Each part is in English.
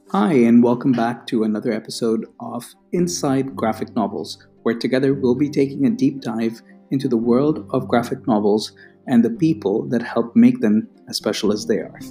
Hi, and welcome back to another episode of Inside Graphic Novels, where together we'll be taking a deep dive into the world of graphic novels and the people that help make them as special as they are.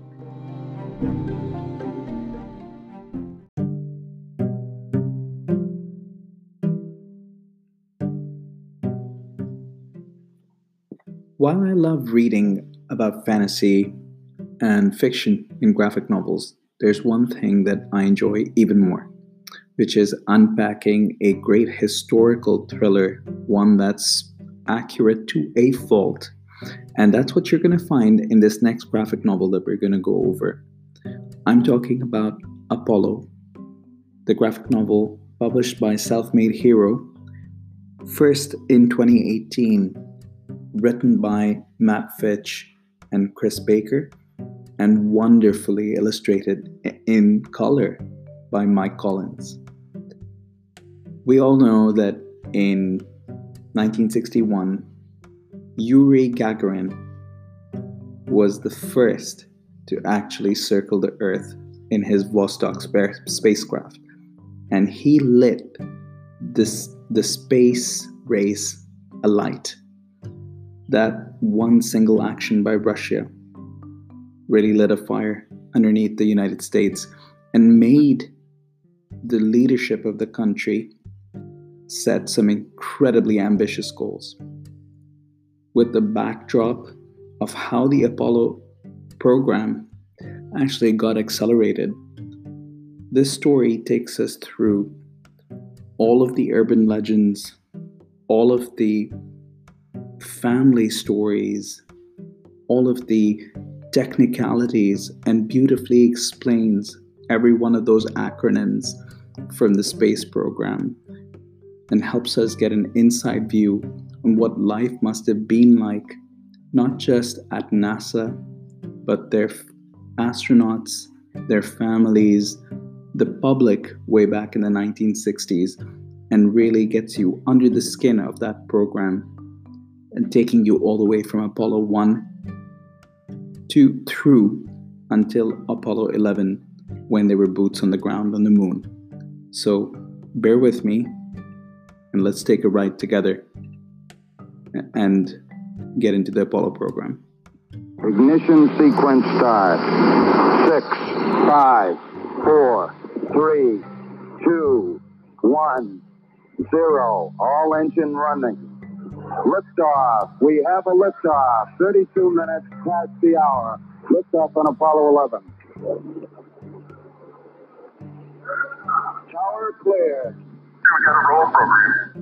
While I love reading about fantasy and fiction in graphic novels, there's one thing that I enjoy even more, which is unpacking a great historical thriller, one that's accurate to a fault. And that's what you're going to find in this next graphic novel that we're going to go over. I'm talking about Apollo, the graphic novel published by Self Made Hero, first in 2018, written by Matt Fitch and Chris Baker, and wonderfully illustrated in color by Mike Collins. We all know that in 1961, Yuri Gagarin was the first to actually circle the Earth in his Vostok spacecraft, and he lit the space race alight. That one single action by Russia really lit a fire underneath the United States and made the leadership of the country set some incredibly ambitious goals. With the backdrop of how the Apollo program actually got accelerated, this story takes us through all of the urban legends, all of the family stories, all of the technicalities, and beautifully explains every one of those acronyms from the space program and helps us get an inside view on what life must have been like, not just at NASA, but their astronauts, their families, the public way back in the 1960s, and really gets you under the skin of that program and taking you all the way from Apollo 1 to through until Apollo 11 when they were boots on the ground on the moon. So bear with me and let's take a ride together and get into the Apollo program. Ignition sequence start. 6, 5, 4, 3, 2, 1, 0. All engine running. Liftoff. We have a liftoff. 32 minutes past the hour. Liftoff on Apollo 11. Tower clear. We got a roll program.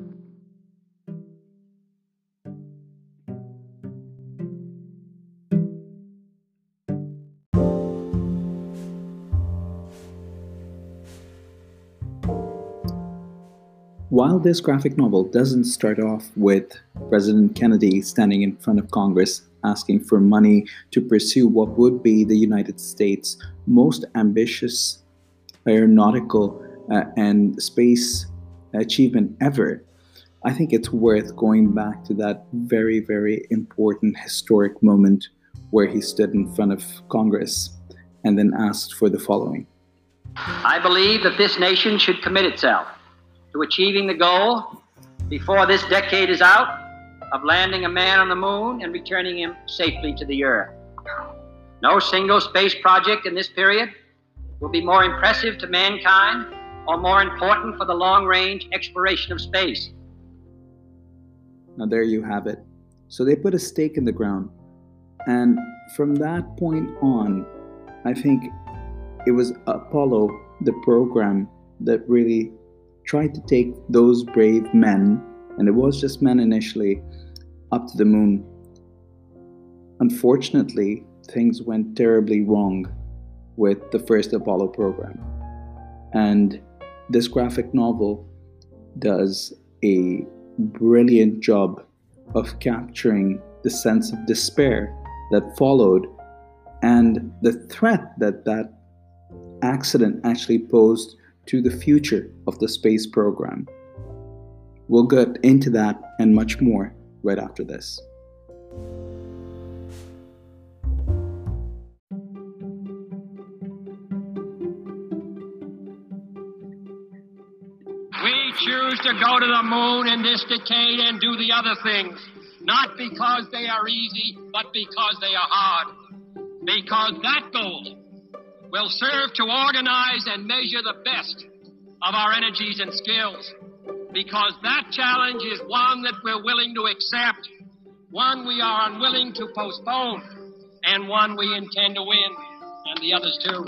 While this graphic novel doesn't start off with President Kennedy standing in front of Congress asking for money to pursue what would be the United States' most ambitious aeronautical and space achievement ever, I think it's worth going back to that very, very important historic moment where he stood in front of Congress and then asked for the following. I believe that this nation should commit itself to achieving the goal before this decade is out of landing a man on the moon and returning him safely to the Earth. No single space project in this period will be more impressive to mankind or more important for the long-range exploration of space. Now there you have it. So they put a stake in the ground. And from that point on, I think it was Apollo, the program, that really tried to take those brave men, and it was just men initially, up to the moon. Unfortunately, things went terribly wrong with the first Apollo program. And this graphic novel does a brilliant job of capturing the sense of despair that followed and the threat that that accident actually posed to the future of the space program. We'll get into that and much more right after this. choose to go to the moon in this decade and do the other things, not because they are easy, but because they are hard. Because that goal will serve to organize and measure the best of our energies and skills. Because that challenge is one that we're willing to accept, one we are unwilling to postpone, and one we intend to win, and the others too.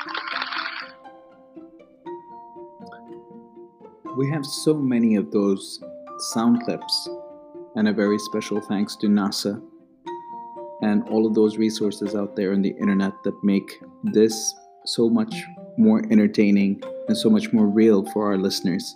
We have so many of those sound clips, and a very special thanks to NASA and all of those resources out there on the internet that make this so much more entertaining and so much more real for our listeners.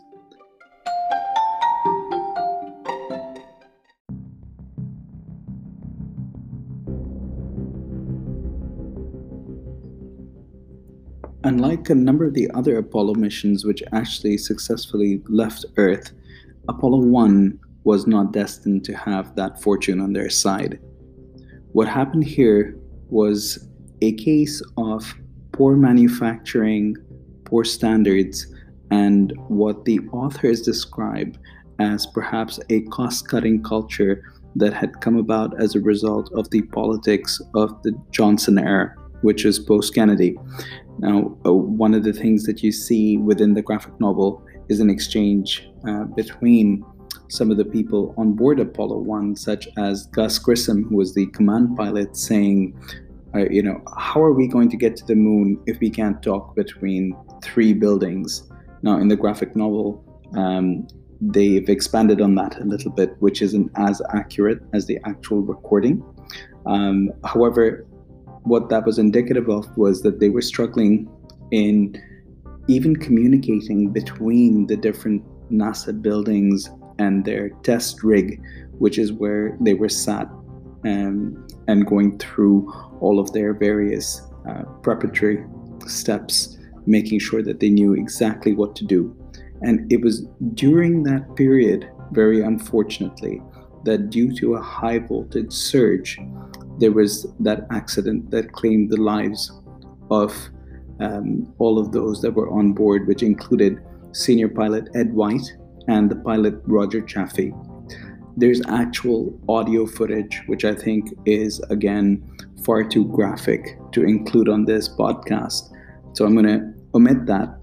Unlike a number of the other Apollo missions which actually successfully left Earth, Apollo 1 was not destined to have that fortune on their side. What happened here was a case of poor manufacturing, poor standards, and what the authors describe as perhaps a cost-cutting culture that had come about as a result of the politics of the Johnson era, which is post-Kennedy. Now, one of the things that you see within the graphic novel is an exchange between some of the people on board Apollo 1, such as Gus Grissom, who was the command pilot, saying, how are we going to get to the moon if we can't talk between three buildings? Now, in the graphic novel, they've expanded on that a little bit, which isn't as accurate as the actual recording. However, what that was indicative of was that they were struggling in even communicating between the different NASA buildings and their test rig, which is where they were sat and going through all of their various preparatory steps, making sure that they knew exactly what to do. And it was during that period, very unfortunately, that due to a high voltage surge, there was that accident that claimed the lives of all of those that were on board, which included senior pilot Ed White and the pilot Roger Chaffee. There's actual audio footage, which I think is, again, far too graphic to include on this podcast. So I'm going to omit that.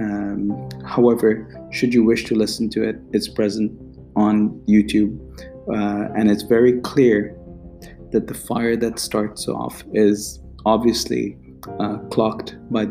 However, should you wish to listen to it, it's present on YouTube. And it's very clear that the fire that starts off is obviously clocked by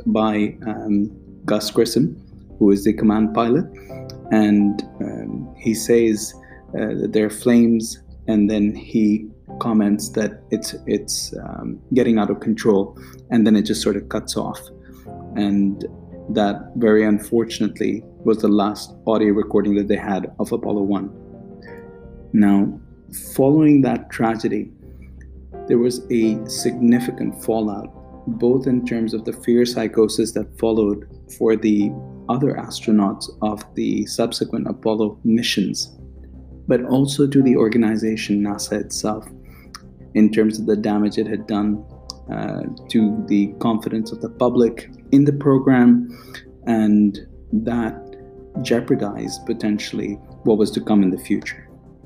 Gus Grissom, who is the command pilot. And he says that there are flames, and then he comments that it's getting out of control, and then it just sort of cuts off. And that, very unfortunately, was the last audio recording that they had of Apollo 1. Now, following that tragedy, there was a significant fallout, both in terms of the fear psychosis that followed for the other astronauts of the subsequent Apollo missions, but also to the organization NASA itself, in terms of the damage it had done to the confidence of the public in the program, and that jeopardized potentially what was to come in the future.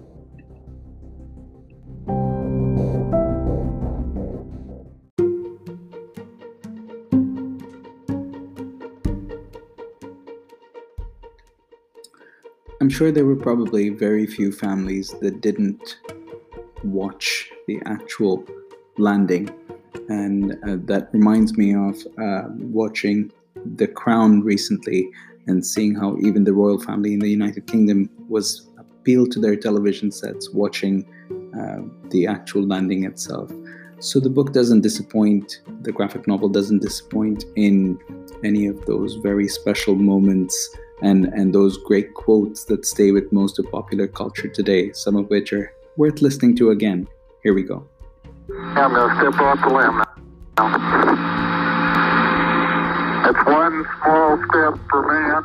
I'm sure there were probably very few families that didn't watch the actual landing, and that reminds me of watching The Crown recently and seeing how even the royal family in the United Kingdom was appealed to their television sets watching the actual landing itself. So the book doesn't disappoint, the graphic novel doesn't disappoint in any of those very special moments and those great quotes that stay with most of popular culture today, some of which are worth listening to again. Here we go. I'm going to step off the limb now. It's one small step for man,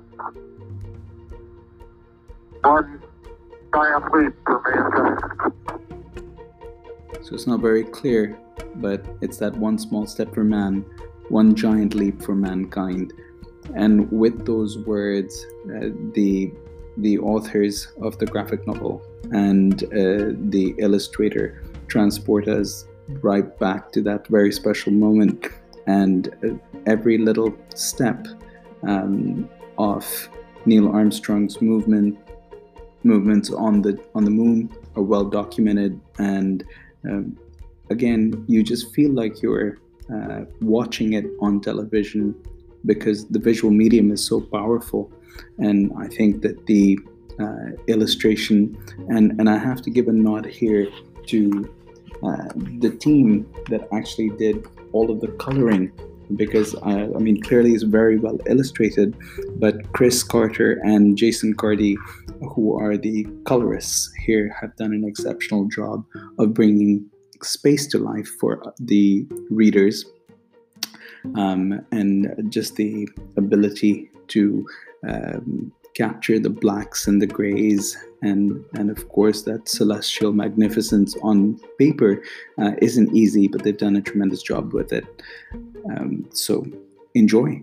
one giant leap for mankind. So it's not very clear, but it's that one small step for man, one giant leap for mankind. And with those words, the the authors of the graphic novel and the illustrator transport us right back to that very special moment, and every little step of Neil Armstrong's movements on the moon are well documented, and again, you just feel like you're watching it on television because the visual medium is so powerful. And I think that the illustration, and I have to give a nod here to the team that actually did all of the coloring, because I mean, clearly it's very well illustrated, but Chris Carter and Jason Cardy, who are the colorists here, have done an exceptional job of bringing space to life for the readers, and just the ability to capture the blacks and the grays, and of course that celestial magnificence on paper isn't easy, but they've done a tremendous job with it. So enjoy.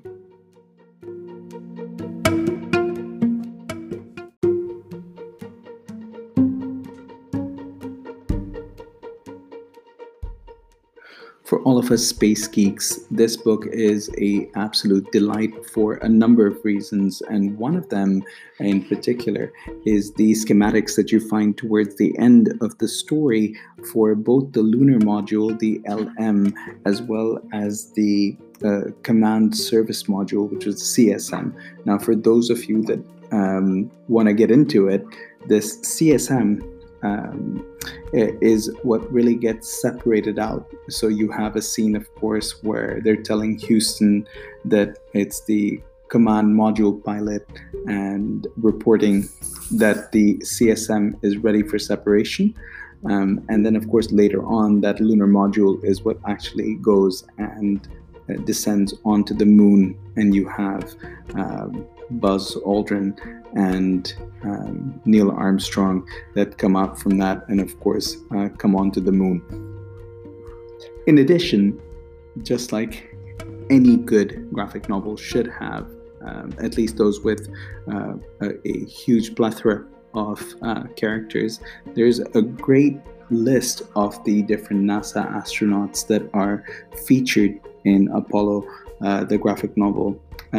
For all of us space geeks, this book is an absolute delight for a number of reasons, and one of them in particular is the schematics that you find towards the end of the story for both the lunar module, the LM, as well as the command service module, which is CSM. Now, for those of you that want to get into it, this CSM is what really gets separated out. So you have a scene, of course, where they're telling Houston that it's the command module pilot and reporting that the CSM is ready for separation. And then, of course, later on, that lunar module is what actually goes and descends onto the moon, and you have Buzz Aldrin and Neil Armstrong that come out from that, and of course come onto the moon. In addition, just like any good graphic novel should have, at least those with a huge plethora of characters, there's a great list of the different NASA astronauts that are featured in Apollo, the graphic novel,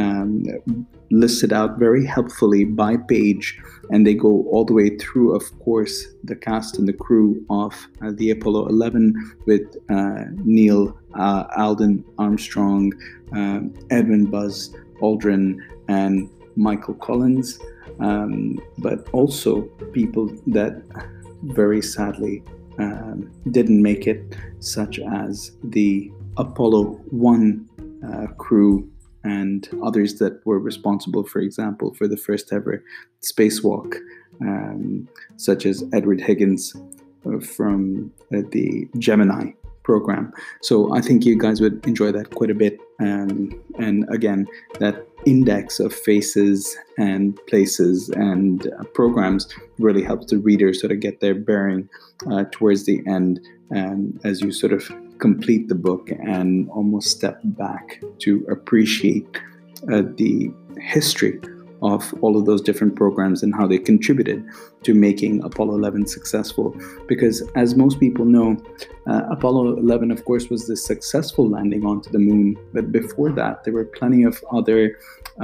listed out very helpfully by page, and they go all the way through, of course, the cast and the crew of the Apollo 11 with Neil, Aldrin Armstrong, Edwin Buzz Aldrin, and Michael Collins, but also people that very sadly didn't make it, such as the Apollo 1 crew and others that were responsible, for example, for the first ever spacewalk, such as Edward Higgins from the Gemini program. So I think you guys would enjoy that quite a bit. And again, that index of faces and places and programs really helps the reader sort of get their bearing towards the end, as you sort of complete the book and almost step back to appreciate the history of all of those different programs and how they contributed to making Apollo 11 successful. Because as most people know, Apollo 11, of course, was the successful landing onto the moon. But before that, there were plenty of other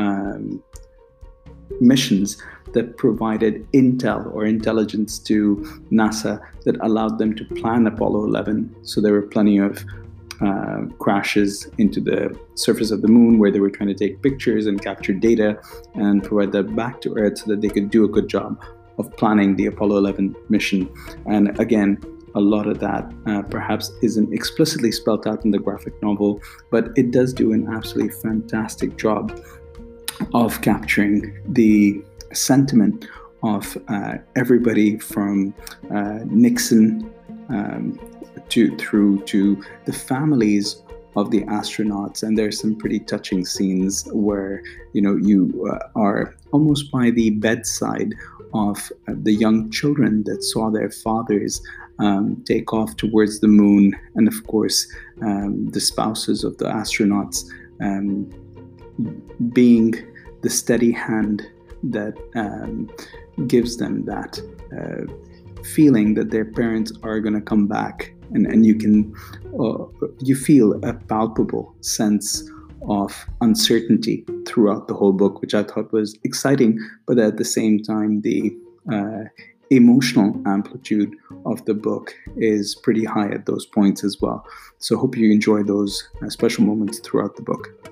missions that provided intel or intelligence to NASA that allowed them to plan Apollo 11. So there were plenty of crashes into the surface of the moon where they were trying to take pictures and capture data and provide that back to Earth so that they could do a good job of planning the Apollo 11 mission. And again, a lot of that perhaps isn't explicitly spelled out in the graphic novel, but it does do an absolutely fantastic job of capturing the sentiment of everybody from Nixon through to the families of the astronauts. And there's some pretty touching scenes where you are almost by the bedside of the young children that saw their fathers take off towards the moon, and of course the spouses of the astronauts being the steady hand that gives them that feeling that their parents are going to come back, and you feel a palpable sense of uncertainty throughout the whole book, which I thought was exciting, but at the same time, the emotional amplitude of the book is pretty high at those points as well. So I hope you enjoy those special moments throughout the book.